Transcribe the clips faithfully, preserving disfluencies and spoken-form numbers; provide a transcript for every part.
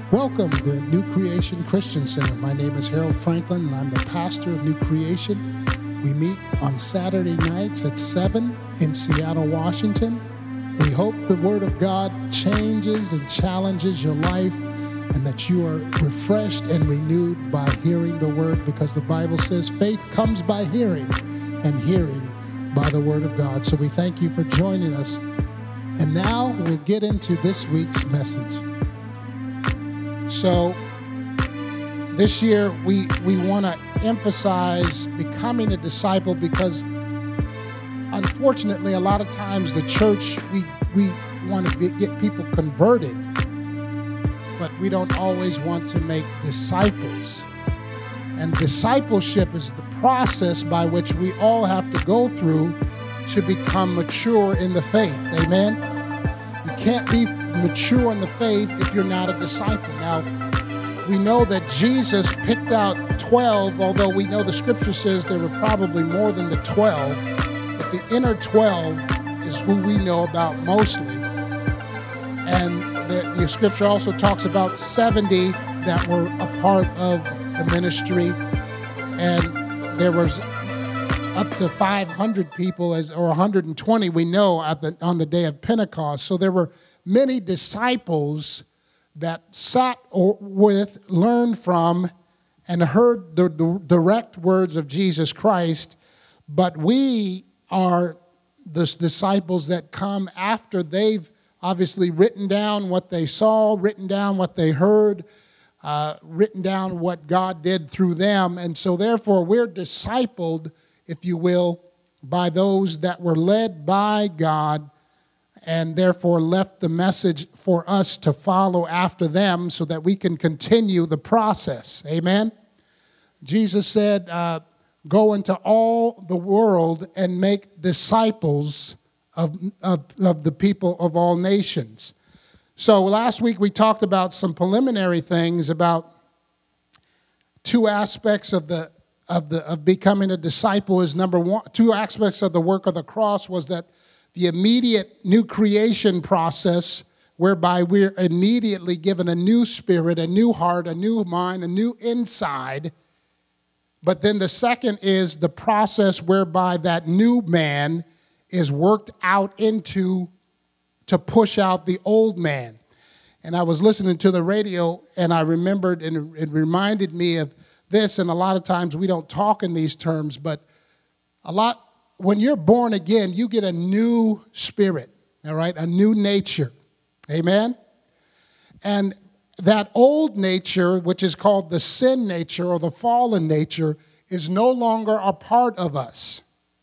Welcome to New Creation Christian Center. My name is Harold Franklin, and I'm the pastor of New Creation. We meet on Saturday nights at seven in Seattle, Washington. We hope the Word of God changes and challenges your life and that you are refreshed and renewed by hearing the Word, because the Bible says faith comes by hearing and hearing by the Word of God. So we thank you for joining us. And now we'll get into this week's message. So this year we we want to emphasize becoming a disciple, because unfortunately a lot of times the church, we we want to be, get people converted, but we don't always want to make disciples. And discipleship is the process by which we all have to go through to become mature in the faith. Amen? You can't be mature in the faith if you're not a disciple. Now, we know that Jesus picked out twelve, although we know the scripture says there were probably more than the twelve, but the inner twelve is who we know about mostly. And the, the scripture also talks about seventy that were a part of the ministry, and there was up to five hundred people, as or one hundred twenty we know at the, on the day of Pentecost. So there were many disciples that sat or with, learned from, and heard the, the direct words of Jesus Christ. But we are the disciples that come after they've obviously written down what they saw, written down what they heard, uh, written down what God did through them. And so therefore we're discipled, if you will, by those that were led by God, and therefore left the message for us to follow after them so that we can continue the process. Amen? Jesus said, uh, go into all the world and make disciples of, of, of the people of all nations. So last week we talked about some preliminary things about two aspects of the of the of becoming a disciple. Is number one, two aspects of the work of the cross was that the immediate new creation process, whereby we're immediately given a new spirit, a new heart, a new mind, a new inside. But then the second is the process whereby that new man is worked out into to push out the old man. And I was listening to the radio, and I remembered, and it reminded me of this, and a lot of times we don't talk in these terms, but a lot, when you're born again, you get a new spirit, all right, a new nature, amen? And that old nature, which is called the sin nature or the fallen nature, is no longer a part of us.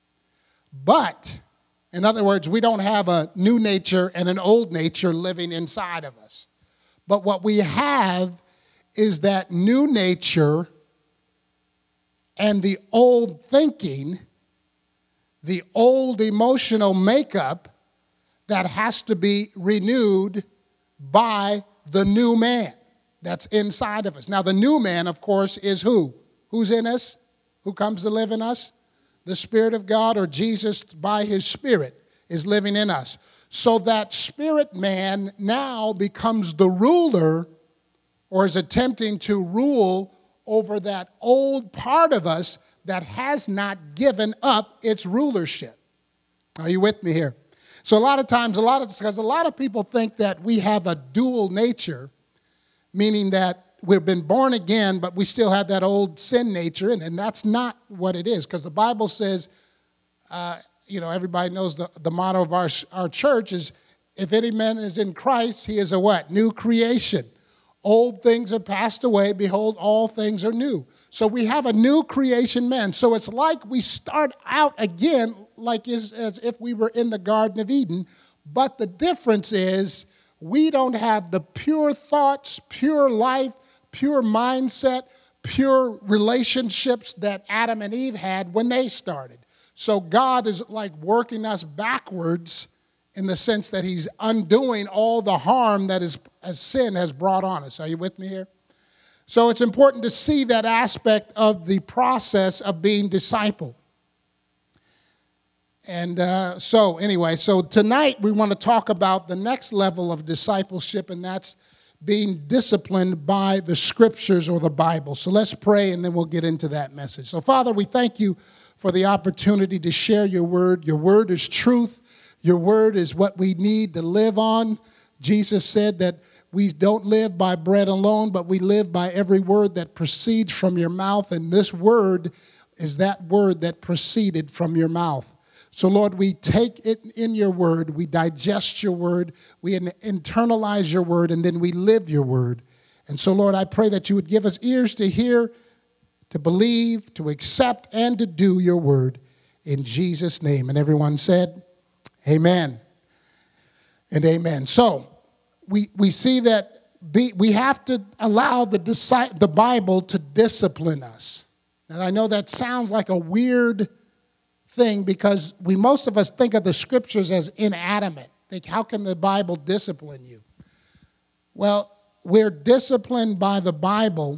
But, in other words, we don't have a new nature and an old nature living inside of us. But what we have is that new nature and the old thinking, the old emotional makeup that has to be renewed by the new man that's inside of us. Now, the new man, of course, is who? Who's in us? Who comes to live in us? The Spirit of God, or Jesus by his Spirit is living in us. So that spirit man now becomes the ruler, or is attempting to rule over that old part of us that has not given up its rulership. Are you with me here? So a lot of times, a lot of because a lot of people think that we have a dual nature, meaning that we've been born again, but we still have that old sin nature, and, and that's not what it is. Because the Bible says, uh, you know, everybody knows the, the motto of our, our church is, if any man is in Christ, he is a what? New creation. Old things have passed away. Behold, all things are new. So we have a new creation man. So it's like we start out again like as, as if we were in the Garden of Eden. But the difference is we don't have the pure thoughts, pure life, pure mindset, pure relationships that Adam and Eve had when they started. So God is like working us backwards in the sense that he's undoing all the harm that is, as sin has brought on us. Are you with me here? So it's important to see that aspect of the process of being discipled. And uh, so anyway, so tonight we want to talk about the next level of discipleship, and that's being disciplined by the scriptures or the Bible. So let's pray and then we'll get into that message. So Father, we thank you for the opportunity to share your word. Your word is truth. Your word is what we need to live on. Jesus said that we don't live by bread alone, but we live by every word that proceeds from your mouth. And this word is that word that proceeded from your mouth. So, Lord, we take it in your word, we digest your word, we internalize your word, and then we live your word. And so, Lord, I pray that you would give us ears to hear, to believe, to accept, and to do your word in Jesus' name. And everyone said, amen and amen. So, we, we see that be, we have to allow the, the Bible to discipline us. And I know that sounds like a weird thing because we most of us think of the scriptures as inanimate. Think, how can the Bible discipline you? Well, we're disciplined by the Bible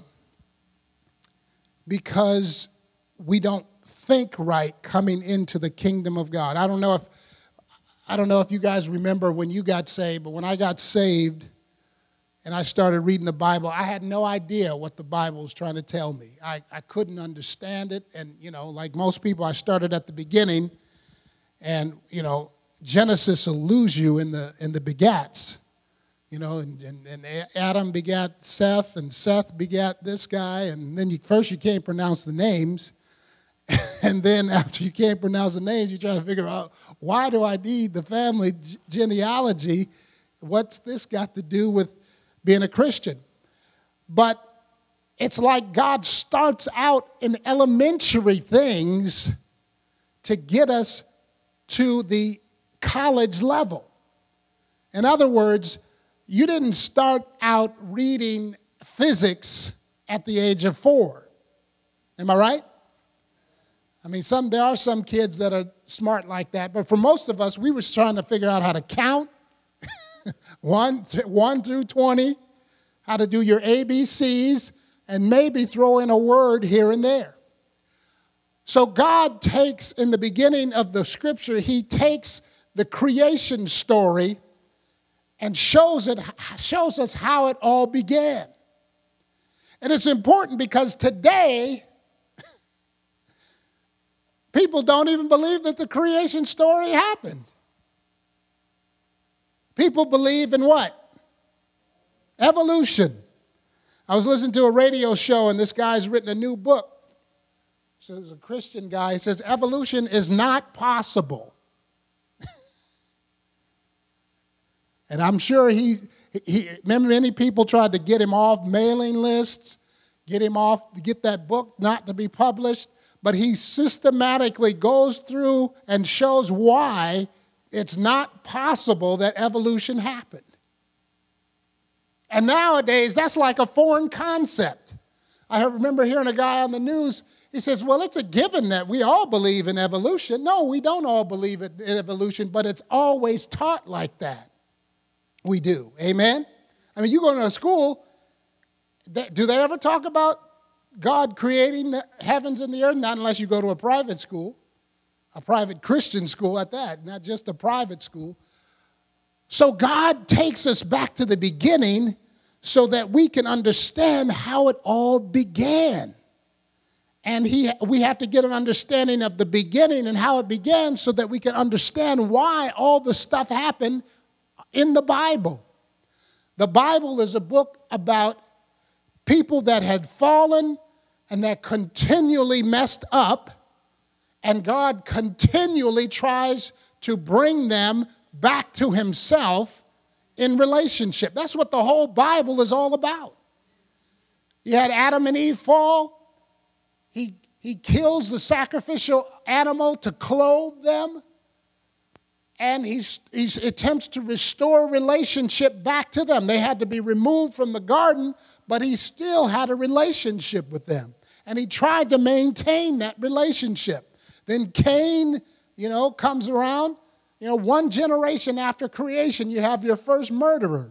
because we don't think right coming into the kingdom of God. I don't know if I don't know if you guys remember when you got saved, but when I got saved and I started reading the Bible, I had no idea what the Bible was trying to tell me. I, I couldn't understand it. And, you know, like most people, I started at the beginning. And, you know, Genesis will lose you in the in the begats. You know, and, and, and Adam begat Seth, and Seth begat this guy. And then you, first you can't pronounce the names. And then after you can't pronounce the names, you try to figure out, why do I need the family genealogy? What's this got to do with being a Christian? But it's like God starts out in elementary things to get us to the college level. In other words, you didn't start out reading physics at the age of four. Am I right? I mean, some there are some kids that are smart like that, but for most of us, we were trying to figure out how to count, one, one through twenty, how to do your A B Cs, and maybe throw in a word here and there. So God takes, in the beginning of the scripture, he takes the creation story and shows it, shows us how it all began. And it's important because today, people don't even believe that the creation story happened. People believe in what? Evolution. I was listening to a radio show, and this guy's written a new book. So there's a Christian guy. He says, evolution is not possible. And I'm sure he, he, remember many people tried to get him off mailing lists, get him off, get that book not to be published. But he systematically goes through and shows why it's not possible that evolution happened. And nowadays, that's like a foreign concept. I remember hearing a guy on the news, he says, well, it's a given that we all believe in evolution. No, we don't all believe in evolution, but it's always taught like that. We do. Amen? I mean, you go to a school, do they ever talk about God creating the heavens and the earth? Not unless you go to a private school, a private Christian school at that, not just a private school. So God takes us back to the beginning so that we can understand how it all began. And he, we have to get an understanding of the beginning and how it began so that we can understand why all the stuff happened in the Bible. The Bible is a book about people that had fallen and that continually messed up, and God continually tries to bring them back to himself in relationship. That's what the whole Bible is all about. You had Adam and Eve fall. He, he kills the sacrificial animal to clothe them, and he attempts to restore relationship back to them. They had to be removed from the garden, but he still had a relationship with them. And he tried to maintain that relationship. Then Cain, you know, comes around. You know, one generation after creation, you have your first murderer.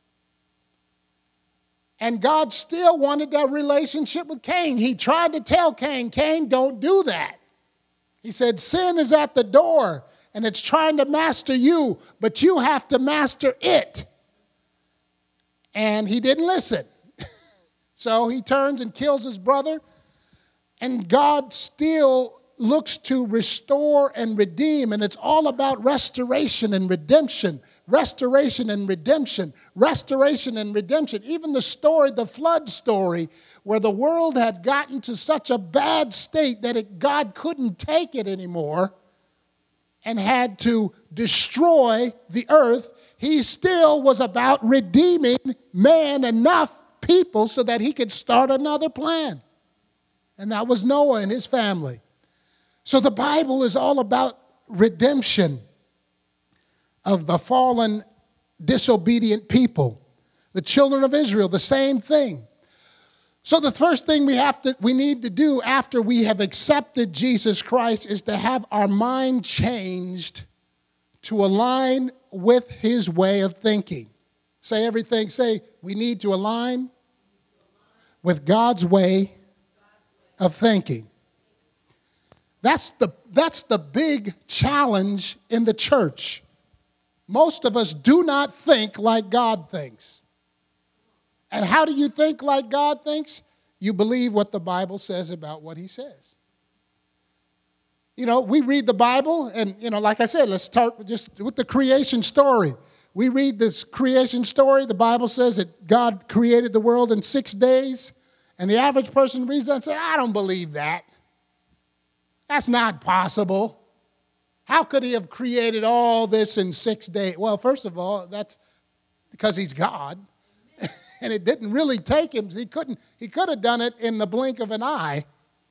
And God still wanted that relationship with Cain. He tried to tell Cain, Cain, don't do that. He said, sin is at the door, and it's trying to master you, but you have to master it. and he didn't listen. So he turns and kills his brother, and God still looks to restore and redeem, and it's all about restoration and redemption, restoration and redemption, restoration and redemption. Even the story, the flood story, where the world had gotten to such a bad state that it, God couldn't take it anymore and had to destroy the earth, he still was about redeeming man, enough people, so that he could start another plan. And that was Noah and his family. So the Bible is all about redemption of the fallen, disobedient people. The children of Israel, the same thing. So the first thing we have to, we need to do after we have accepted Jesus Christ is to have our mind changed to align with his way of thinking. Say everything, say, we need to align with God's way of thinking. That's the, that's the big challenge in the church. Most of us do not think like God thinks. And how do you think like God thinks? You believe what the Bible says about what he says. You know, we read the Bible, and, you know, like I said, let's start just with the creation story. We read this creation story. The Bible says that God created the world in six days, and the average person reads that and says, I don't believe that. That's not possible. How could he have created all this in six days? Well, first of all, that's because he's God. And it didn't really take him. He couldn't, he could have done it in the blink of an eye.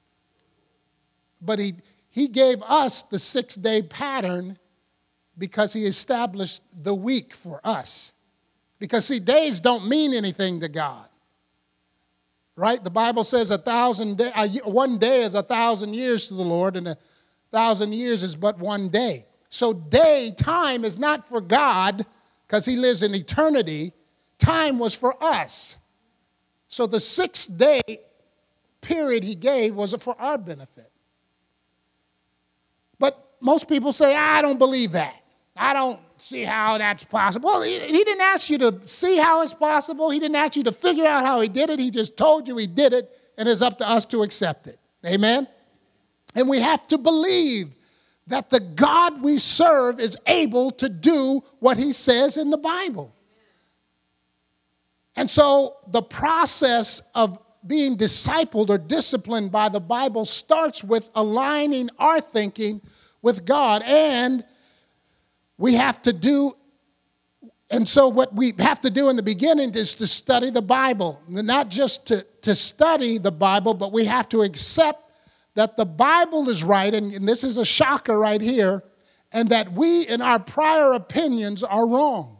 But he, he gave us the six-day pattern because he established the week for us. Because, see, days don't mean anything to God. Right? The Bible says a thousand day, one day is a thousand years to the Lord, and a thousand years is but one day. So day, time is not for God because he lives in eternity. Time was for us. So the six-day period he gave was for our benefit. But most people say, I don't believe that. I don't see how that's possible. Well, he, he didn't ask you to see how it's possible. He didn't ask you to figure out how he did it. He just told you he did it, and it's up to us to accept it. Amen? And we have to believe that the God we serve is able to do what he says in the Bible. And so the process of being discipled or disciplined by the Bible starts with aligning our thinking with God. And we have to do, and so what we have to do in the beginning is to study the Bible. Not just to, to study the Bible, but we have to accept that the Bible is right, and, and this is a shocker right here, and that we in our prior opinions are wrong.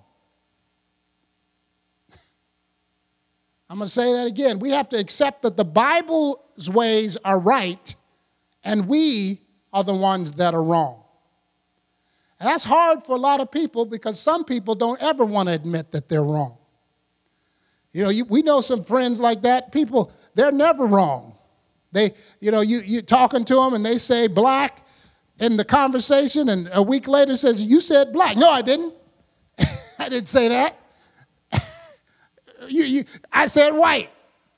I'm going to say that again. We have to accept that the Bible's ways are right, and we are the ones that are wrong. And that's hard for a lot of people because some people don't ever want to admit that they're wrong. You know, you, we know some friends like that. People, they're never wrong. They, you know, you, you're talking to them and they say black in the conversation, and a week later says, you said black. No, I didn't. I didn't say that. You, you, I said white.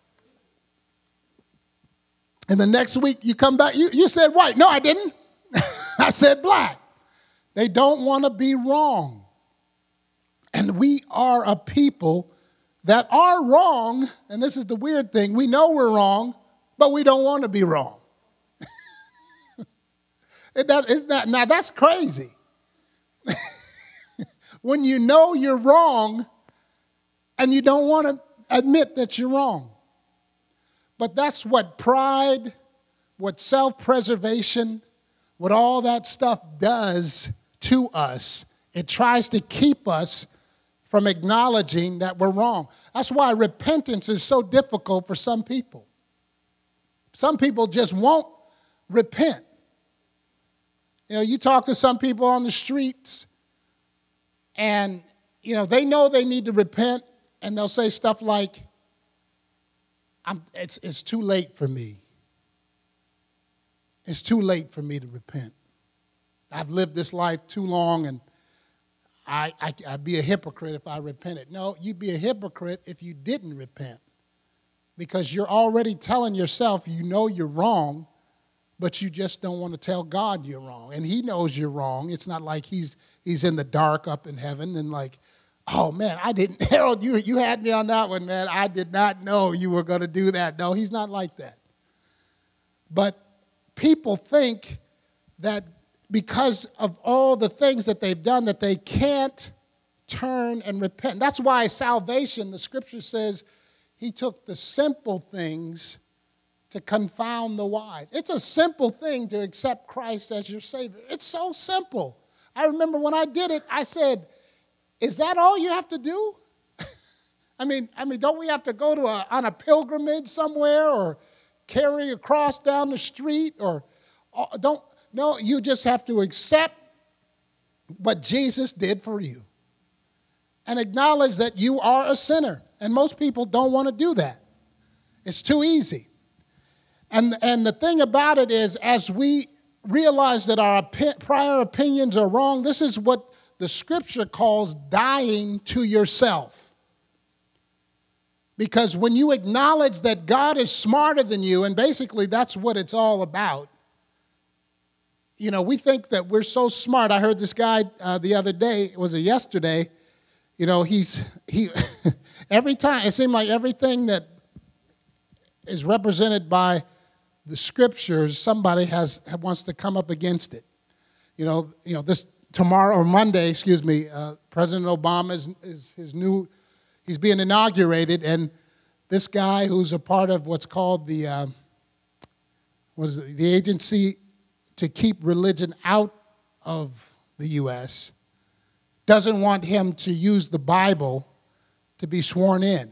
And the next week you come back, you, you said white. No, I didn't. I said black. They don't want to be wrong. And we are a people that are wrong. And this is the weird thing. We know we're wrong, but we don't want to be wrong. that, is that, now that's crazy. When you know you're wrong, and you don't want to admit that you're wrong. But that's what pride, what self-preservation, what all that stuff does to us. It tries to keep us from acknowledging that we're wrong. That's why repentance is so difficult for some people. Some people just won't repent. You know, you talk to some people on the streets, and, you know, they know they need to repent, and they'll say stuff like, I'm, it's, it's too late for me. It's too late for me to repent. I've lived this life too long, and I, I, I'd be a hypocrite if I repented. No, you'd be a hypocrite if you didn't repent, because you're already telling yourself you know you're wrong, but you just don't want to tell God you're wrong. And he knows you're wrong. It's not like he's he's in the dark up in heaven and like, oh, man, I didn't, Harold, you, you had me on that one, man. I did not know you were going to do that. No, he's not like that. But people think that because of all the things that they've done, that they can't turn and repent. That's why salvation, the scripture says, he took the simple things to confound the wise. It's a simple thing to accept Christ as your Savior. It's so simple. I remember when I did it, I said, is that all you have to do? I mean, I mean, don't we have to go to a, on a pilgrimage somewhere or carry a cross down the street or don't? No, you just have to accept what Jesus did for you and acknowledge that you are a sinner. And most people don't want to do that. It's too easy. And, and the thing about it is, as we realize that our opi- prior opinions are wrong, this is what the scripture calls dying to yourself. Because when you acknowledge that God is smarter than you, and basically that's what it's all about. You know, we think that we're so smart. I heard this guy uh, the other day, was it yesterday? You know, he's, he, every time, it seemed like everything that is represented by the scriptures, somebody has wants to come up against it. You know, you know this tomorrow or Monday, excuse me, uh, President Obama is, is his new, he's being inaugurated, and this guy who's a part of what's called the, uh, what is it, the agency to keep religion out of the U S doesn't want him to use the Bible to be sworn in.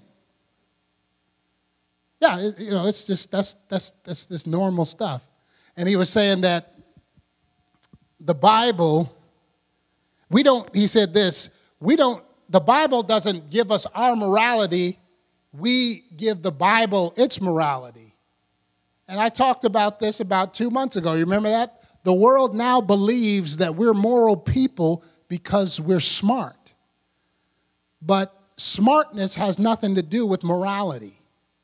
Yeah, it, you know, it's just, that's, that's, that's this normal stuff. And he was saying that the Bible, we don't, he said this, we don't, the Bible doesn't give us our morality, we give the Bible its morality. And I talked about this about two months ago. You remember that? The world now believes that we're moral people because we're smart. But smartness has nothing to do with morality.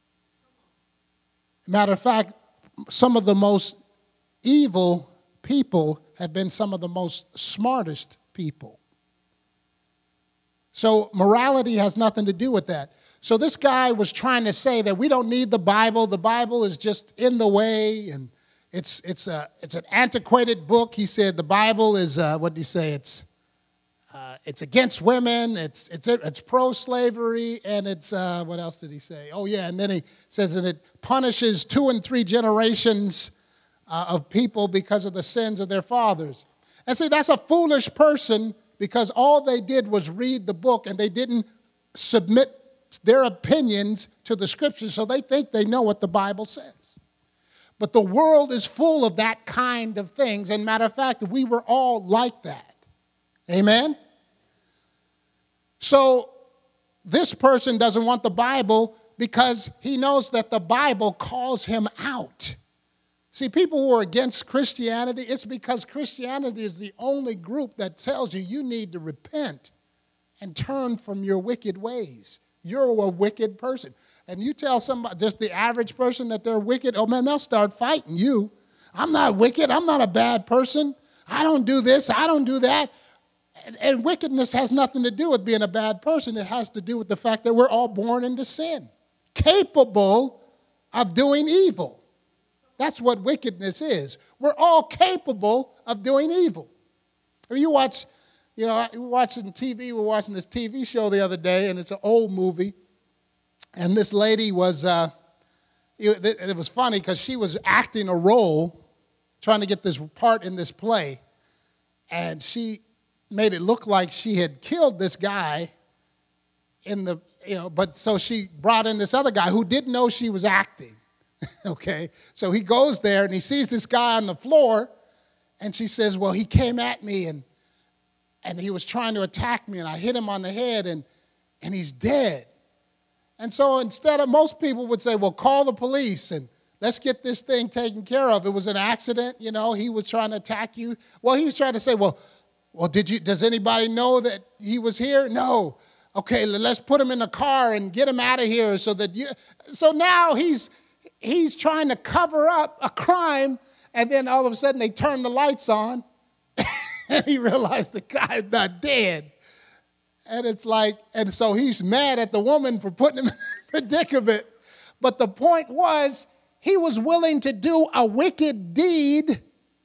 Matter of fact, some of the most evil people have been some of the most smartest people. So morality has nothing to do with that. So this guy was trying to say that we don't need the Bible. The Bible is just in the way, and it's it's a it's an antiquated book. He said the Bible is uh, what did he say? It's uh, it's against women. It's it's it's pro-slavery, and it's uh, what else did he say? Oh yeah, and then he says that it punishes two and three generations uh, of people because of the sins of their fathers. And see, that's a foolish person because all they did was read the book, and they didn't submit their opinions to the scriptures, so they think they know what the Bible says. But the world is full of that kind of things, and matter of fact, we were all like that. Amen? So this person doesn't want the Bible because he knows that the Bible calls him out. See, people who are against Christianity, it's because Christianity is the only group that tells you you need to repent and turn from your wicked ways. You're a wicked person. And you tell somebody, just the average person, that they're wicked, oh man, they'll start fighting you. I'm not wicked. I'm not a bad person. I don't do this. I don't do that. And, and wickedness has nothing to do with being a bad person. It has to do with the fact that we're all born into sin, capable of doing evil. That's what wickedness is. We're all capable of doing evil. If you watch... You know, we were watching T V, we were watching this T V show the other day, and it's an old movie. And this lady was, uh, it, it was funny because she was acting a role, trying to get this part in this play. And she made it look like she had killed this guy in the, you know, but so she brought in this other guy who didn't know she was acting. Okay? So he goes there and he sees this guy on the floor, and she says, well, he came at me and And he was trying to attack me, and I hit him on the head, and, and he's dead. And so instead of, most people would say, well, call the police, and let's get this thing taken care of. It was an accident, you know, he was trying to attack you. Well, he was trying to say, well, Well, did you? Does anybody know that he was here? No. Okay, let's put him in a car and get him out of here so that you. So now he's he's trying to cover up a crime, and then all of a sudden they turn the lights on, and he realized the guy's not dead. And it's like, and so he's mad at the woman for putting him in a predicament. But the point was, he was willing to do a wicked deed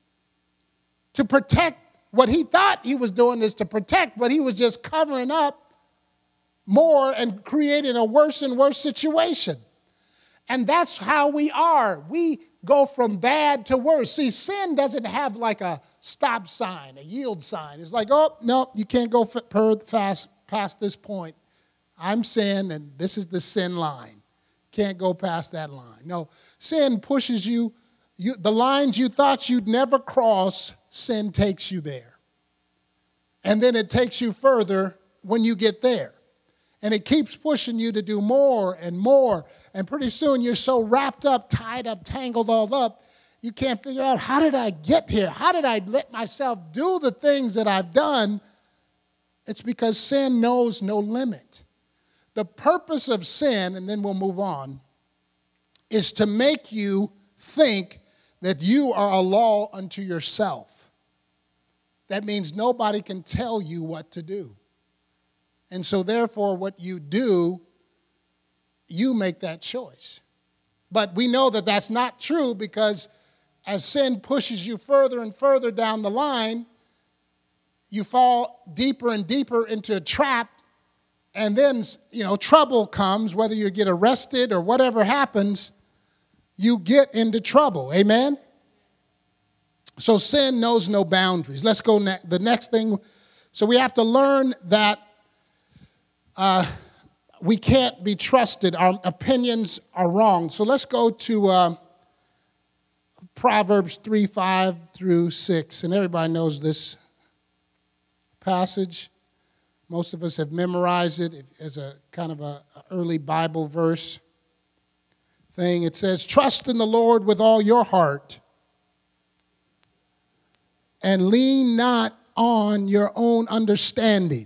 to protect what he thought he was doing is to protect, but he was just covering up more and creating a worse and worse situation. And that's how we are. We go from bad to worse. See, sin doesn't have like a stop sign, a yield sign. It's like, oh, no, you can't go fast past this point. I'm sin, and this is the sin line. Can't go past that line. No, sin pushes you, you the lines you thought you'd never cross, sin takes you there. And then it takes you further when you get there. And it keeps pushing you to do more and more. And pretty soon you're so wrapped up, tied up, tangled all up, you can't figure out, how did I get here? How did I let myself do the things that I've done? It's because sin knows no limit. The purpose of sin, and then we'll move on, is to make you think that you are a law unto yourself. That means nobody can tell you what to do. And so therefore, what you do, you make that choice. But we know that that's not true, because as sin pushes you further and further down the line, you fall deeper and deeper into a trap, and then, you know, trouble comes, whether you get arrested or whatever happens, you get into trouble. Amen? So sin knows no boundaries. Let's go ne- the next thing. So we have to learn that uh, we can't be trusted. Our opinions are wrong. So let's go to uh, Proverbs three, five through six. And everybody knows this passage. Most of us have memorized it as a kind of a early Bible verse thing. It says, trust in the Lord with all your heart and lean not on your own understanding.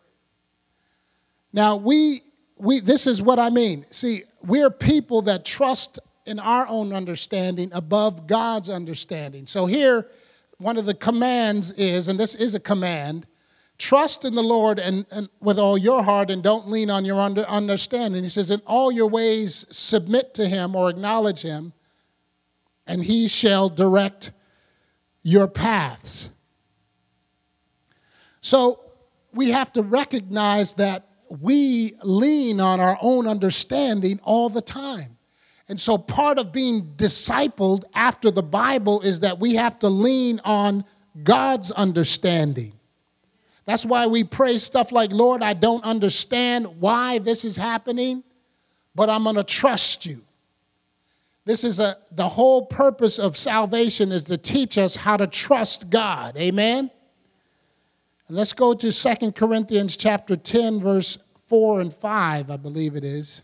Now, we, we this is what I mean. See, we're people that trust in our own understanding above God's understanding. So here, one of the commands is, and this is a command, trust in the Lord and, and with all your heart, and don't lean on your under, understanding. He says, in all your ways submit to him or acknowledge him, and he shall direct your paths. So we have to recognize that we lean on our own understanding all the time. And so part of being discipled after the Bible is that we have to lean on God's understanding. That's why we pray stuff like, Lord, I don't understand why this is happening, but I'm going to trust you. This is a the whole purpose of salvation is to teach us how to trust God. Amen? And let's go to Second Corinthians chapter ten, verse four and five, I believe it is.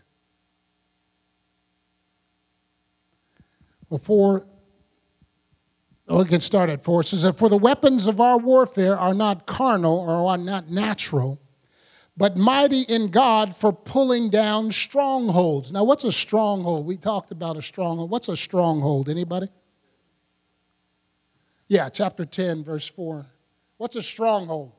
Well, four, oh, we can start at four. It says, for the weapons of our warfare are not carnal or are not natural, but mighty in God for pulling down strongholds. Now, what's a stronghold? We talked about a stronghold. What's a stronghold? Anybody? Yeah, chapter ten, verse four. What's a stronghold?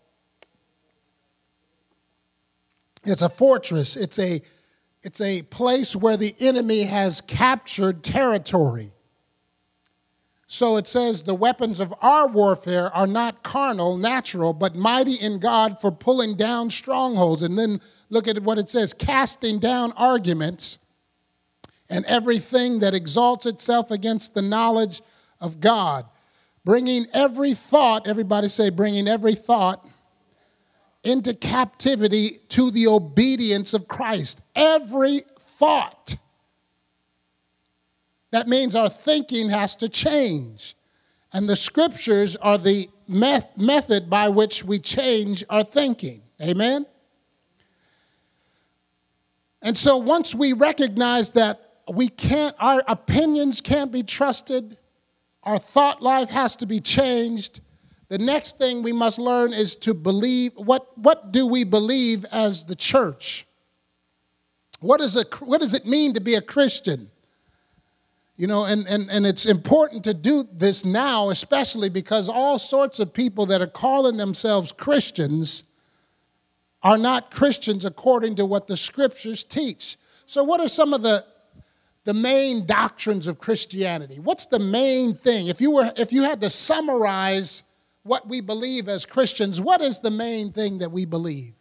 It's a fortress. It's a, it's a place where the enemy has captured territory. So it says the weapons of our warfare are not carnal, natural, but mighty in God for pulling down strongholds. And then look at what it says, casting down arguments and everything that exalts itself against the knowledge of God. Bringing every thought, everybody say, bringing every thought into captivity to the obedience of Christ. Every thought. That means our thinking has to change. And the scriptures are the met- method by which we change our thinking. Amen? And so once we recognize that we can't, our opinions can't be trusted, our thought life has to be changed, The next thing we must learn is to believe. What, what do we believe as the church? What, is a, what does it mean to be a Christian? You know, and, and, and it's important to do this now, especially because all sorts of people that are calling themselves Christians are not Christians according to what the scriptures teach. So what are some of the, the main doctrines of Christianity? What's the main thing? If you were, if you had to summarize what we believe as Christians, what is the main thing that we believe?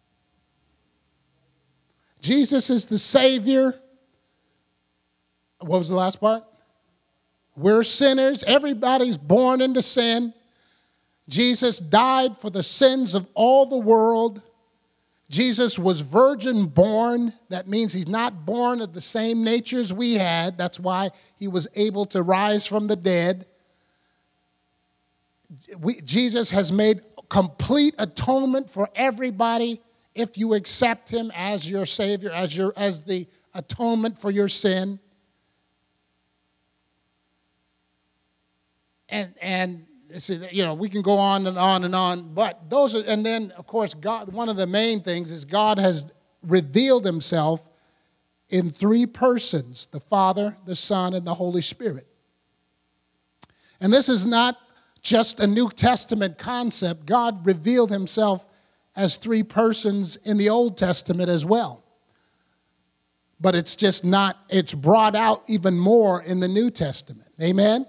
Jesus is the Savior. What was the last part? We're sinners. Everybody's born into sin. Jesus died for the sins of all the world. Jesus was virgin born. That means he's not born of the same nature as we had. That's why he was able to rise from the dead. We, Jesus has made complete atonement for everybody if you accept him as your Savior, as your as the atonement for your sin. And and you know, we can go on and on and on, but those are, and then of course God, one of the main things is God has revealed himself in three persons: the Father, the Son, and the Holy Spirit. And this is not just a New Testament concept. God revealed himself as three persons in the Old Testament as well. But it's just not, it's brought out even more in the New Testament. Amen?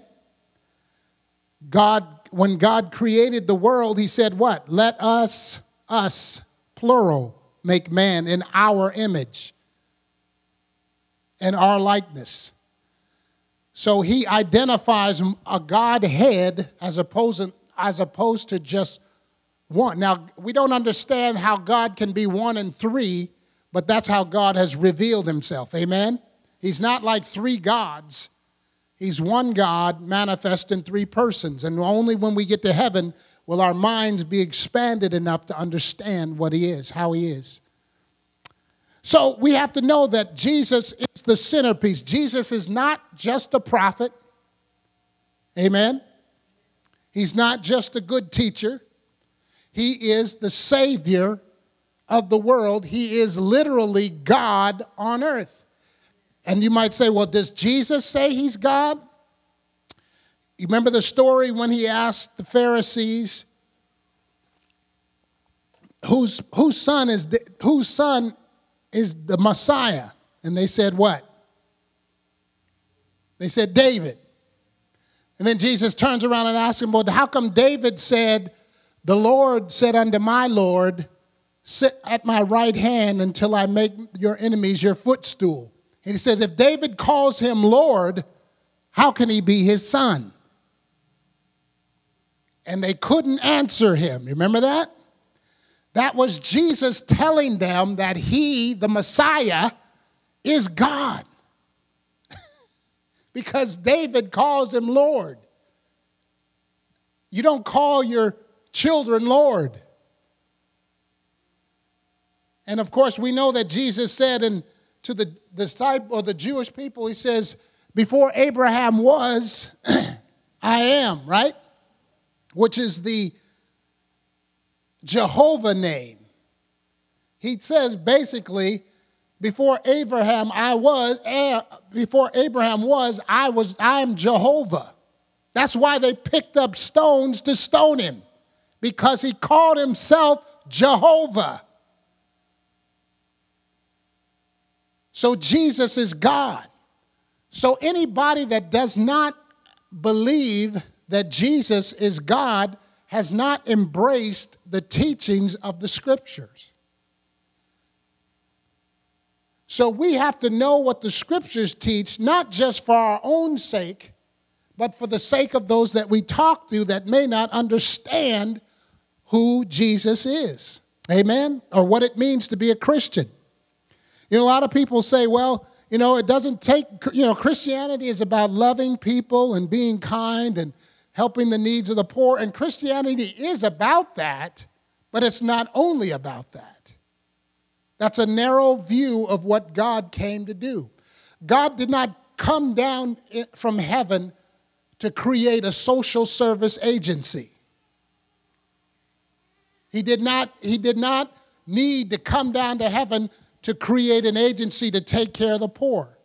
God, when God created the world, he said what? Let us, us, plural, make man in our image and our likeness. So he identifies a Godhead as opposed, as opposed to just one. Now, we don't understand how God can be one and three, but that's how God has revealed himself. Amen? He's not like three gods. He's one God manifest in three persons. And only when we get to heaven will our minds be expanded enough to understand what he is, how he is. So we have to know that Jesus is the centerpiece. Jesus is not just a prophet. Amen? He's not just a good teacher. He is the Savior of the world. He is literally God on earth. And you might say, well, does Jesus say he's God? You remember the story when he asked the Pharisees, whose, whose son is the, whose son is the Messiah? And they said what? They said David. And then Jesus turns around and asks him, well, how come David said, the Lord said unto my Lord, sit at my right hand until I make your enemies your footstool? And he says, if David calls him Lord, how can he be his son? And they couldn't answer him. Remember that? That was Jesus telling them that he, the Messiah, is God. Because David calls him Lord. You don't call your children Lord. And of course, we know that Jesus said in, to the disciple or the Jewish people, he says, before Abraham was, I am, right? Which is the Jehovah name. He says basically, before Abraham I was, before Abraham was, I was, I am Jehovah. That's why they picked up stones to stone him, because he called himself Jehovah. So Jesus is God. So anybody that does not believe that Jesus is God has not embraced the teachings of the scriptures. So we have to know what the scriptures teach, not just for our own sake, but for the sake of those that we talk to that may not understand who Jesus is. Amen? Or what it means to be a Christian. You know, a lot of people say, well, you know, it doesn't take, you know, Christianity is about loving people and being kind and helping the needs of the poor. And Christianity is about that, but it's not only about that. That's a narrow view of what God came to do. God did not come down from heaven to create a social service agency. He did not, he did not need to come down to heaven to create an agency to take care of the poor.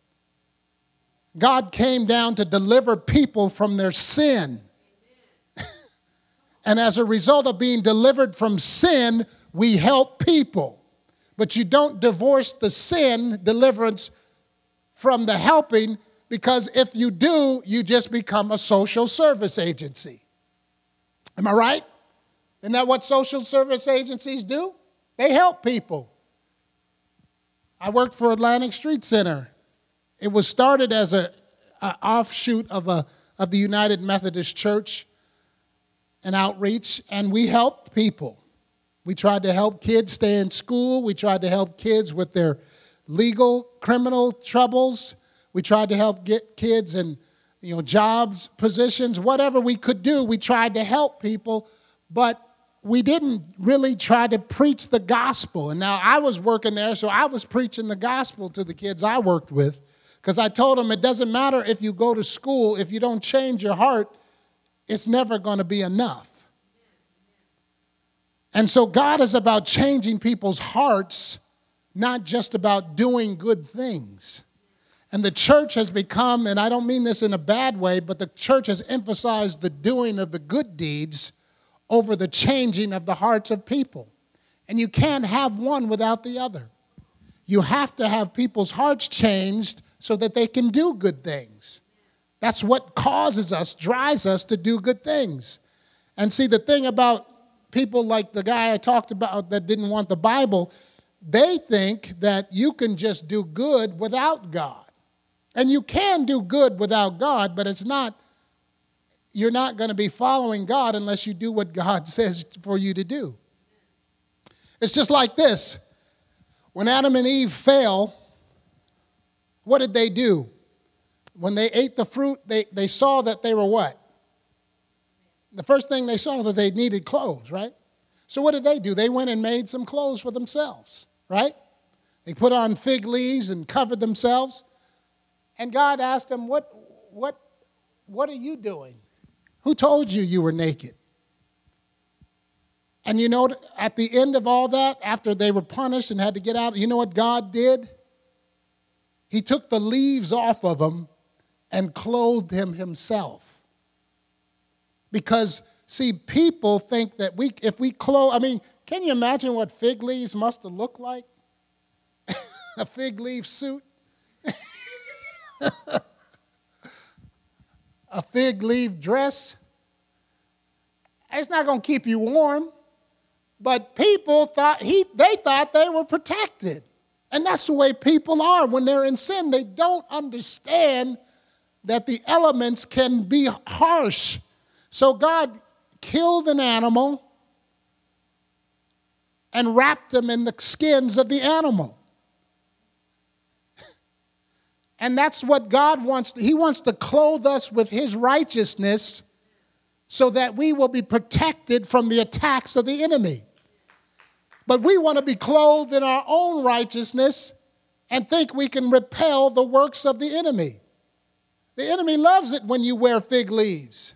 God came down to deliver people from their sin. And as a result of being delivered from sin, we help people. But you don't divorce the sin deliverance from the helping, because if you do, you just become a social service agency. Am I right? Isn't that what social service agencies do? They help people. I worked for Atlantic Street Center. It was started as a, a offshoot of a of the United Methodist Church and outreach, and we helped people. We tried to help kids stay in school. We tried to help kids with their legal, criminal troubles. We tried to help get kids in, you know, jobs, positions, whatever we could do. We tried to help people, but we didn't really try to preach the gospel. And now I was working there, so I was preaching the gospel to the kids I worked with, because I told them it doesn't matter if you go to school, if you don't change your heart, it's never going to be enough. And so God is about changing people's hearts, not just about doing good things. And the church has become, and I don't mean this in a bad way, but the church has emphasized the doing of the good deeds over the changing of the hearts of people. And you can't have one without the other. You have to have people's hearts changed so that they can do good things. That's what causes us, drives us to do good things. And see, the thing about people like the guy I talked about that didn't want the Bible, they think that you can just do good without God. And you can do good without God, but it's not, you're not going to be following God unless you do what God says for you to do. It's just like this. When Adam and Eve fell, what did they do? When they ate the fruit, they, they saw that they were what? The first thing they saw that they needed clothes, right? So what did they do? They went and made some clothes for themselves, right? They put on fig leaves and covered themselves. And God asked them, what, what, what are you doing? Who told you you were naked? And you know, at the end of all that, after they were punished and had to get out, you know what God did? He took the leaves off of them and clothed him himself. Because, see, people think that we, if we clothe, I mean, can you imagine what fig leaves must have looked like? A fig leaf suit? A fig leaf dress? It's not going to keep you warm. But people thought, he, they thought they were protected. And that's the way people are when they're in sin. They don't understand that the elements can be harsh. So God killed an animal and wrapped them in the skins of the animal. And that's what God wants. He wants to clothe us with his righteousness so that we will be protected from the attacks of the enemy. But we want to be clothed in our own righteousness and think we can repel the works of the enemy. The enemy loves it when you wear fig leaves.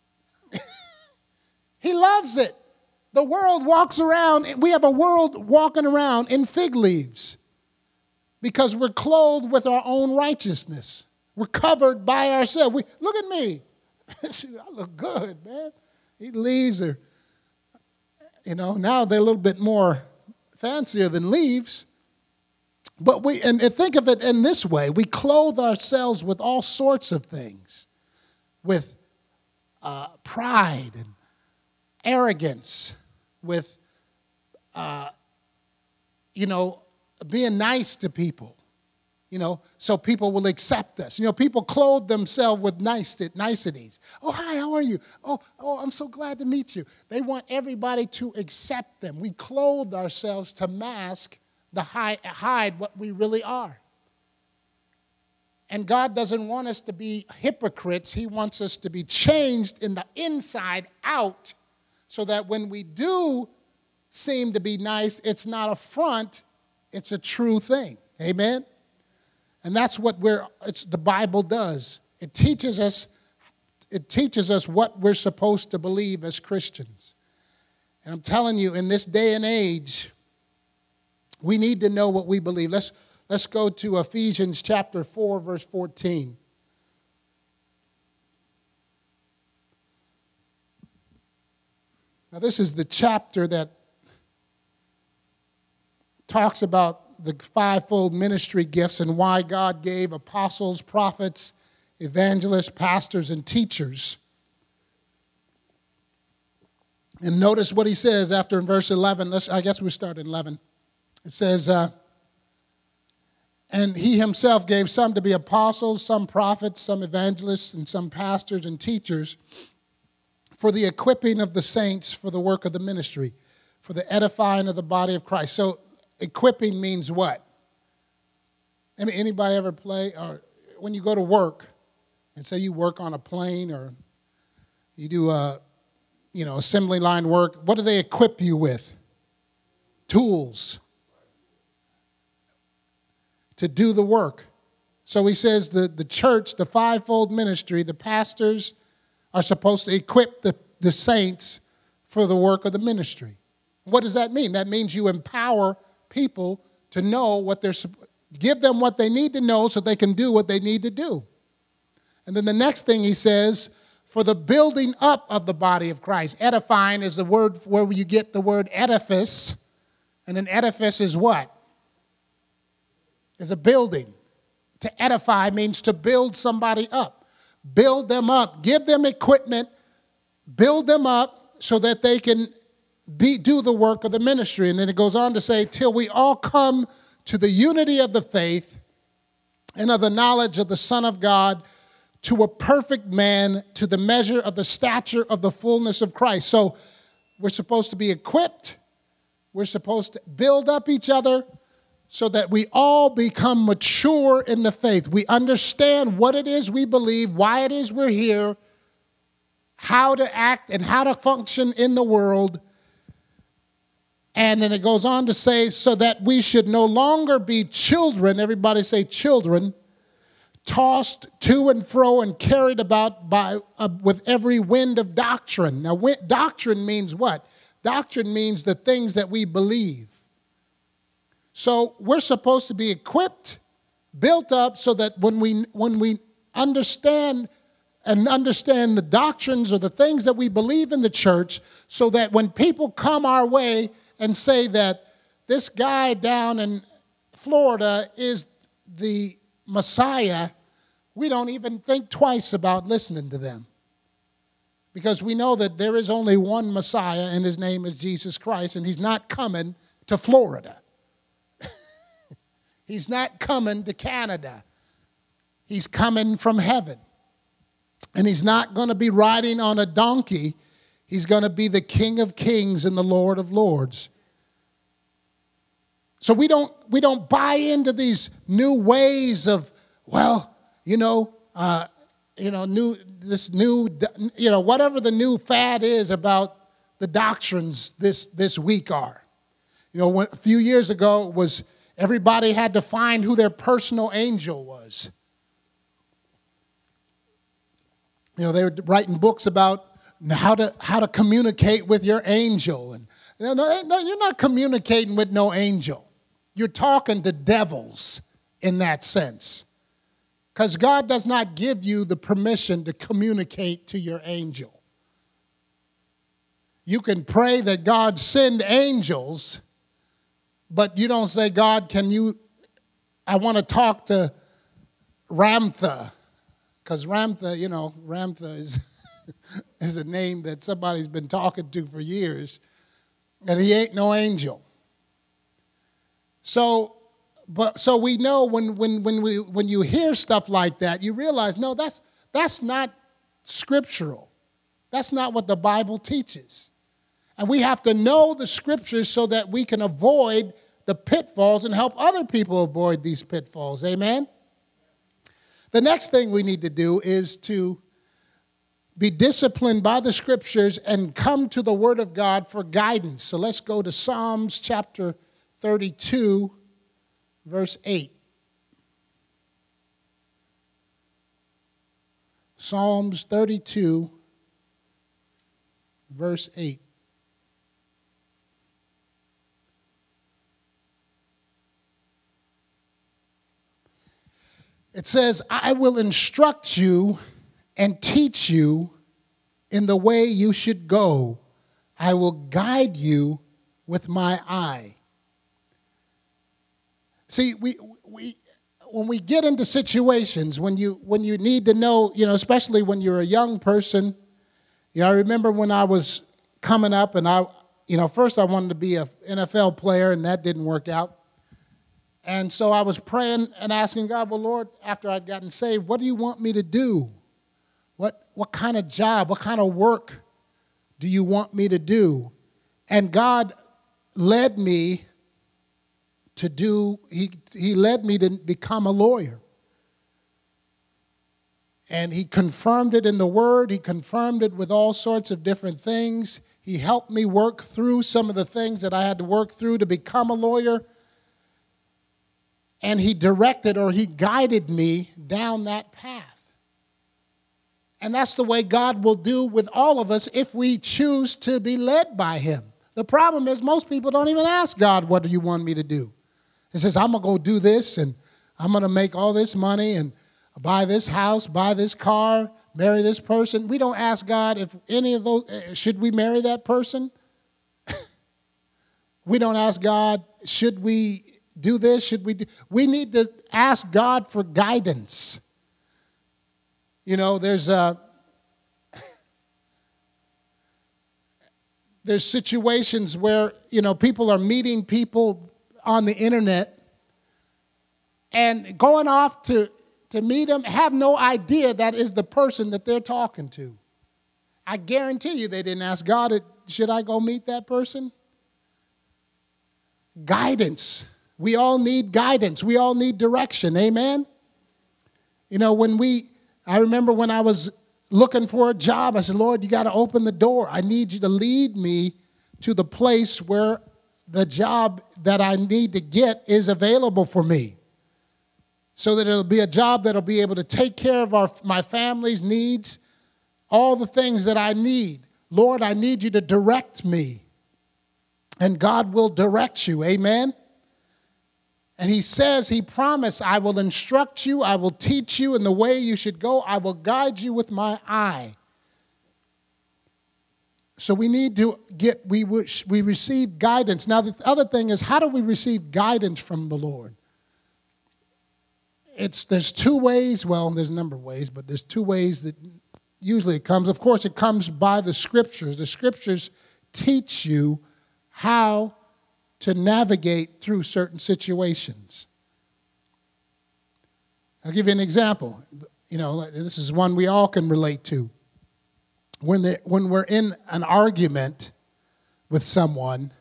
He loves it. The world walks around, we have a world walking around in fig leaves because we're clothed with our own righteousness. We're covered by ourselves. We, look at me. I look good, man. These leaves are, you know, now they're a little bit more fancier than leaves. But we, and think of it in this way, we clothe ourselves with all sorts of things, with uh, pride and arrogance, with, uh, you know, being nice to people, you know, so people will accept us. You know, people clothe themselves with nice, niceties. Oh, hi, how are you? Oh, oh, I'm so glad to meet you. They want everybody to accept them. We clothe ourselves to mask the hide, hide what we really are. And God doesn't want us to be hypocrites. He wants us to be changed in the inside out so that when we do seem to be nice, it's not a front, it's a true thing. Amen? And that's what we're, it's, the Bible does. It teaches us, it teaches us what we're supposed to believe as Christians. And I'm telling you, in this day and age, we need to know what we believe. Let's, let's go to Ephesians chapter four, verse fourteen. Now, this is the chapter that talks about the fivefold ministry gifts and why God gave apostles, prophets, evangelists, pastors, and teachers. And notice what he says after in verse eleven. Let's, I guess we start at eleven. It says, uh, and he himself gave some to be apostles, some prophets, some evangelists, and some pastors and teachers for the equipping of the saints for the work of the ministry, for the edifying of the body of Christ. So equipping means what? I mean, anybody ever play, or when you go to work, and say you work on a plane or you do a, you know, assembly line work, what do they equip you with? Tools to do the work. So he says the, the church, the fivefold ministry, the pastors are supposed to equip the, the saints for the work of the ministry. What does that mean? That means you empower people to know what they're, give them what they need to know so they can do what they need to do. And then the next thing he says, for the building up of the body of Christ. Edifying is the word where you get the word edifice. And an edifice is what? Is a building. To edify means to build somebody up. Build them up. Give them equipment. Build them up so that they can be, do the work of the ministry. And then it goes on to say, till we all come to the unity of the faith and of the knowledge of the Son of God, to a perfect man, to the measure of the stature of the fullness of Christ. So we're supposed to be equipped. We're supposed to build up each other so that we all become mature in the faith. We understand what it is we believe, why it is we're here, how to act and how to function in the world. And then it goes on to say, so that we should no longer be children, everybody say children, tossed to and fro and carried about by uh, with every wind of doctrine. Now, w- doctrine means what? Doctrine means the things that we believe. So we're supposed to be equipped, built up, so that when we when we understand and understand the doctrines or the things that we believe in the church, so that when people come our way and say that this guy down in Florida is the Messiah, we don't even think twice about listening to them. Because we know that there is only one Messiah, and his name is Jesus Christ, and he's not coming to Florida. He's not coming to Canada. He's coming from heaven. And he's not going to be riding on a donkey. He's going to be the King of Kings and the Lord of Lords. So we don't we don't buy into these new ways of, well, you know, uh, you know, new this new, you know, whatever the new fad is about the doctrines this this week are. You know, when, a few years ago it was everybody had to find who their personal angel was. You know, they were writing books about how to how to communicate with your angel, and you know, no, no, you're not communicating with no angel. You're talking to devils in that sense. Because God does not give you the permission to communicate to your angel. You can pray that God send angels, but you don't say, God, can you, I want to talk to Ramtha. Because Ramtha, you know, Ramtha is, is a name that somebody's been talking to for years, and he ain't no angel. So, but so we know when when when we when you hear stuff like that, you realize, no, that's that's not scriptural. That's not what the Bible teaches. And we have to know the scriptures so that we can avoid the pitfalls and help other people avoid these pitfalls. Amen? The next thing we need to do is to be disciplined by the scriptures and come to the Word of God for guidance. So let's go to Psalms chapter thirty-two, verse eight. Psalms thirty-two, verse eight. It says, I will instruct you and teach you in the way you should go. I will guide you with my eye. See, we we when we get into situations, when you when you need to know, you know, especially when you're a young person, you know, I remember when I was coming up and I, you know, first I wanted to be an N F L player and that didn't work out. And so I was praying and asking God, well, Lord, after I'd gotten saved, what do you want me to do? What what kind of job, what kind of work do you want me to do? And God led me to do, he, he led me to become a lawyer. And he confirmed it in the Word. He confirmed it with all sorts of different things. He helped me work through some of the things that I had to work through to become a lawyer. And he directed or he guided me down that path. And that's the way God will do with all of us if we choose to be led by him. The problem is most people don't even ask God, what do you want me to do? He says, I'm going to go do this, and I'm going to make all this money, and buy this house, buy this car, marry this person. We don't ask God if any of those, should we marry that person? We don't ask God, should we do this? Should we do? We need to ask God for guidance. You know, there's a, there's situations where, you know, people are meeting people on the internet and going off to, to meet them, have no idea that is the person that they're talking to. I guarantee you they didn't ask God, should I go meet that person? Guidance. We all need guidance. We all need direction. Amen? You know, when we, I remember when I was looking for a job, I said, Lord, you got to open the door. I need you to lead me to the place where the job that I need to get is available for me, so that it'll be a job that'll be able to take care of our, my family's needs, all the things that I need. Lord, I need you to direct me. And God will direct you. Amen? And he says, he promised, I will instruct you, I will teach you in the way you should go, I will guide you with my eye. So we need to get, we, we receive guidance. Now, the other thing is, how do we receive guidance from the Lord? It's, there's two ways, well, there's a number of ways, but there's two ways that usually it comes. Of course, it comes by the Scriptures. The Scriptures teach you how to navigate through certain situations. I'll give you an example. You know, this is one we all can relate to. When, the, when we're in an argument with someone,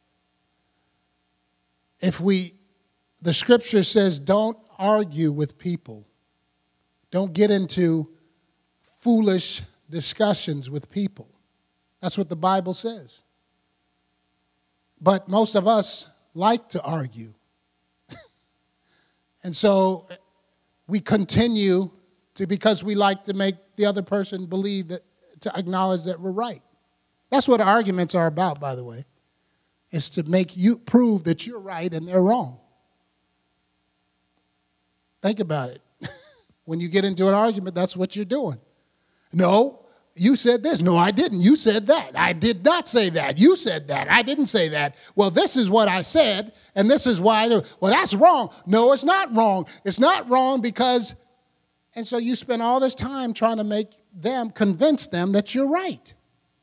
if we, the Scripture says, don't argue with people. Don't get into foolish discussions with people. That's what the Bible says. But most of us like to argue. And so we continue to, because we like to make the other person believe that, to acknowledge that we're right. That's what arguments are about, by the way, is to make you prove that you're right and they're wrong. Think about it. When you get into an argument, that's what you're doing. No, you said this. No, I didn't. You said that. I did not say that. You said that. I didn't say that. Well, this is what I said, and this is why I do. Well, that's wrong. No, it's not wrong. It's not wrong because, and so you spend all this time trying to make them, convince them that you're right.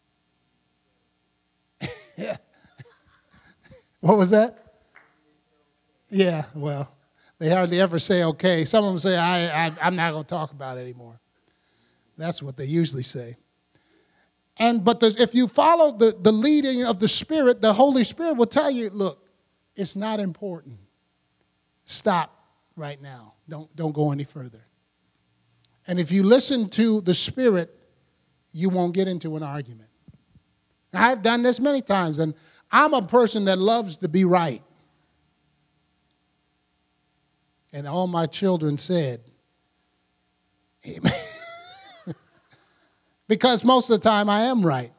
What was that? Yeah, well, they hardly ever say okay. Some of them say, I, I, I'm not going to talk about it anymore. That's what they usually say. And but the, if you follow the, the leading of the Spirit, the Holy Spirit will tell you, look, it's not important. Stop right now. Don't, don't go any further. And if you listen to the Spirit, you won't get into an argument. I've done this many times, and I'm a person that loves to be right. And all my children said, amen. Because most of the time I am right.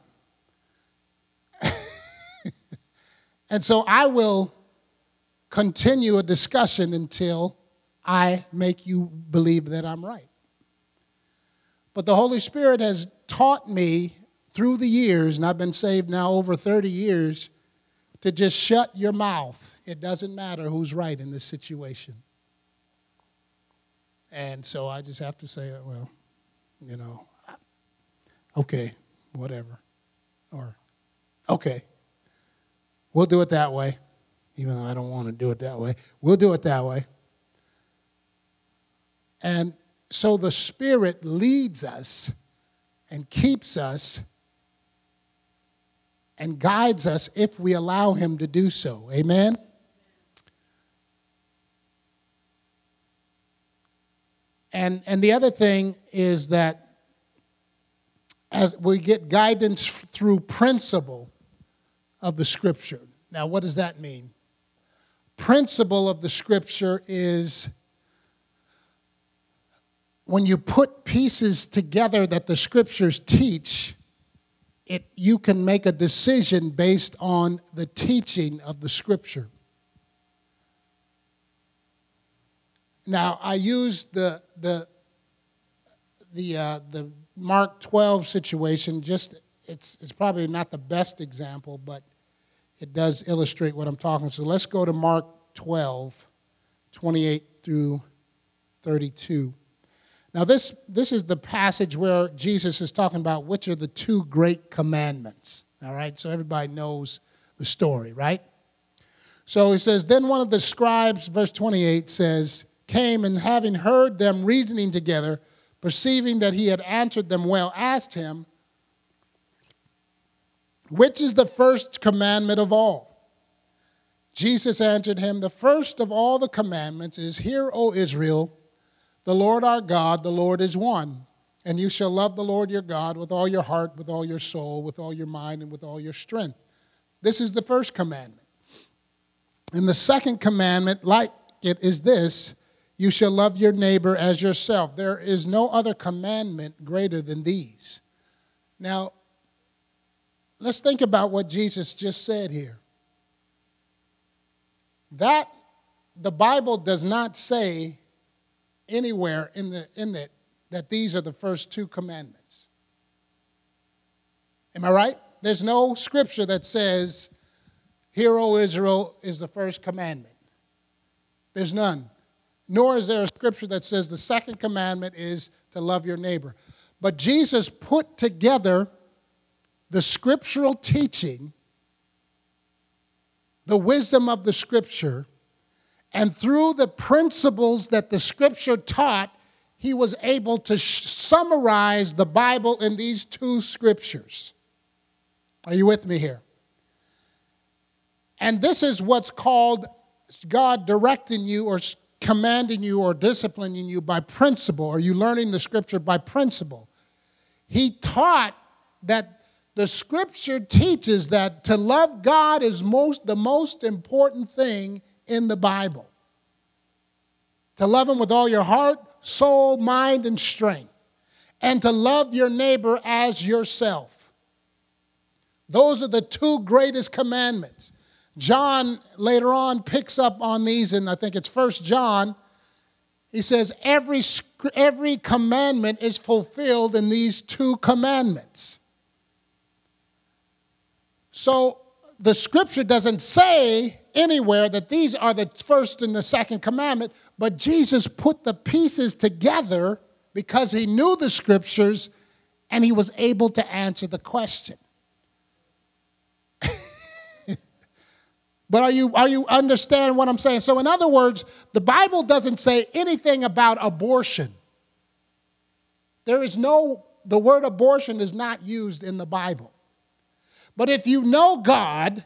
And so I will continue a discussion until I make you believe that I'm right. But the Holy Spirit has taught me through the years, and I've been saved now over thirty years, to just shut your mouth. It doesn't matter who's right in this situation. And so I just have to say, well, you know, okay, whatever. Or, okay, we'll do it that way, even though I don't want to do it that way. We'll do it that way. And so the Spirit leads us and keeps us and guides us if we allow him to do so. Amen? And, and the other thing is that as we get guidance through principle of the Scripture. Now, what does that mean? Principle of the Scripture is when you put pieces together that the Scriptures teach, it, you can make a decision based on the teaching of the Scripture. Now, I used the the the uh, the Mark twelve situation. Just it's it's probably not the best example, but it does illustrate what I'm talking. So let's go to Mark twelve, twenty-eight through thirty-two. Now, this, this is the passage where Jesus is talking about which are the two great commandments. All right, so everybody knows the story, right? So he says, then one of the scribes, verse twenty-eight says, came and having heard them reasoning together, perceiving that he had answered them well, asked him, which is the first commandment of all? Jesus answered him, the first of all the commandments is, hear, O Israel, the Lord our God, the Lord is one. And you shall love the Lord your God with all your heart, with all your soul, with all your mind, and with all your strength. This is the first commandment. And the second commandment, like it, is this, you shall love your neighbor as yourself. There is no other commandment greater than these. Now, let's think about what Jesus just said here. That, the Bible does not say anywhere in the in it that these are the first two commandments. Am I right? There's no scripture that says, hear, O Israel, is the first commandment. There's none. Nor is there a scripture that says the second commandment is to love your neighbor. But Jesus put together the scriptural teaching, the wisdom of the scripture, and through the principles that the Scripture taught, he was able to sh- summarize the Bible in these two scriptures. Are you with me here? And this is what's called God directing you or commanding you or disciplining you by principle, or you learning the Scripture by principle. He taught that the Scripture teaches that to love God is most the most important thing in the Bible. To love him with all your heart, soul, mind, and strength. And to love your neighbor as yourself. Those are the two greatest commandments. John later on picks up on these, and I think it's First John. He says every, every commandment is fulfilled in these two commandments. So the Scripture doesn't say anywhere that these are the first and the second commandment, but Jesus put the pieces together because he knew the Scriptures and he was able to answer the question. But are you are you understand what I'm saying? So in other words, the Bible doesn't say anything about abortion. There is no, the word abortion is not used in the Bible. But if you know God,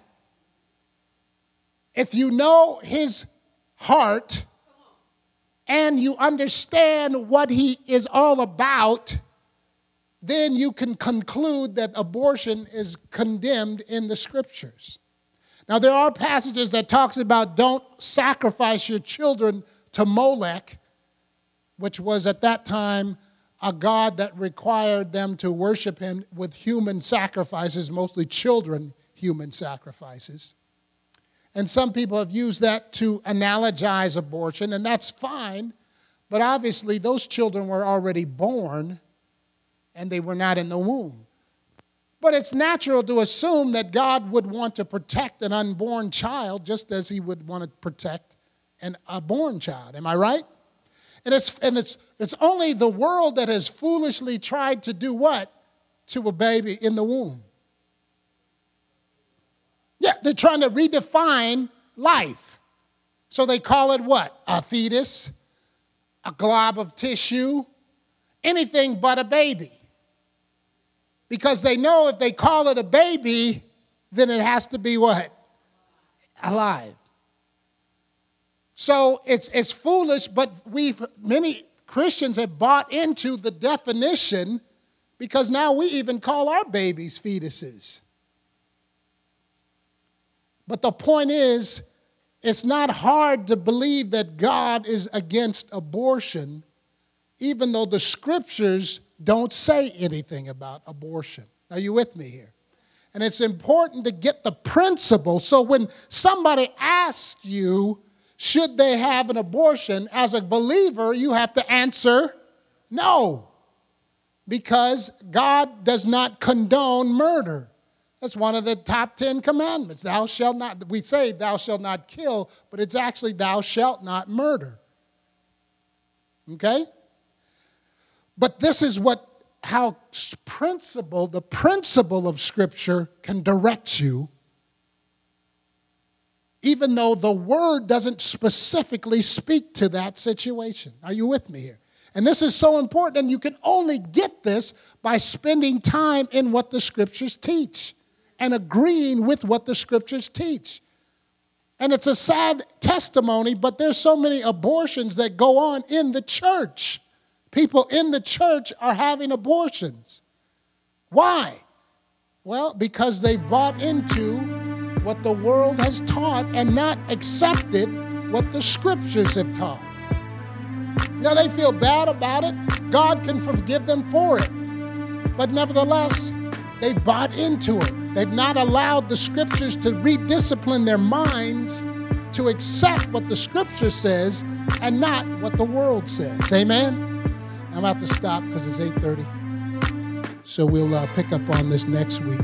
if you know his heart, and you understand what he is all about, then you can conclude that abortion is condemned in the Scriptures. Now, there are passages that talks about don't sacrifice your children to Molech, which was at that time a god that required them to worship him with human sacrifices, mostly children human sacrifices. And some people have used that to analogize abortion, and that's fine. But obviously, those children were already born, and they were not in the womb. But it's natural to assume that God would want to protect an unborn child just as he would want to protect an, a born child. Am I right? And it's and it's it's only the world that has foolishly tried to do what? To a baby in the womb. Yeah, they're trying to redefine life. So they call it what? A fetus, a glob of tissue, anything but a baby. Because they know if they call it a baby, then it has to be what? Alive. So it's it's foolish, but we've many Christians have bought into the definition because now we even call our babies fetuses. But the point is, it's not hard to believe that God is against abortion, even though the scriptures don't say anything about abortion. Are you with me here? And it's important to get the principle. So when somebody asks you, should they have an abortion, as a believer, you have to answer no. Because God does not condone murder. That's one of the top ten commandments. Thou shalt not, we say thou shalt not kill, but it's actually thou shalt not murder. Okay? But this is what, how principle, the principle of Scripture can direct you, even though the Word doesn't specifically speak to that situation. Are you with me here? And this is so important, and you can only get this by spending time in what the Scriptures teach and agreeing with what the Scriptures teach. And it's a sad testimony, but there's so many abortions that go on in the church. People in the church are having abortions. Why? Well, because they bought into what the world has taught and not accepted what the Scriptures have taught. Now, they feel bad about it. God can forgive them for it. But nevertheless, they've bought into it. They've not allowed the Scriptures to rediscipline their minds to accept what the Scripture says and not what the world says. Amen? I'm about to stop because it's eight thirty. So we'll uh, pick up on this next week.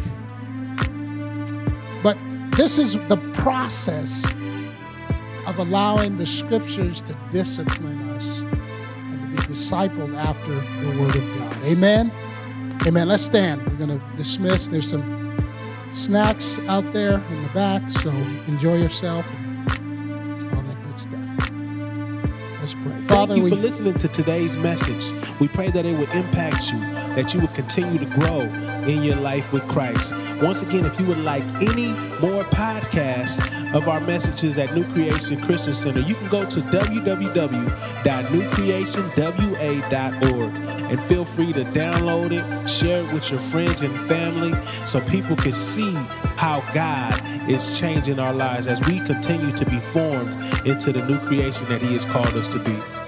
But this is the process of allowing the Scriptures to discipline us and to be discipled after the Word of God. Amen? Amen. Let's stand. We're going to dismiss. There's some snacks out there in the back, so enjoy yourself and all that good stuff. Let's pray. Father, Thank you we, for listening to today's message. We pray that it would impact you, that you would continue to grow in your life with Christ. Once again, if you would like any more podcasts of our messages at New Creation Christian Center, you can go to w w w dot new creation w a dot org and feel free to download it, share it with your friends and family so people can see how God is changing our lives as we continue to be formed into the new creation that He has called us to be.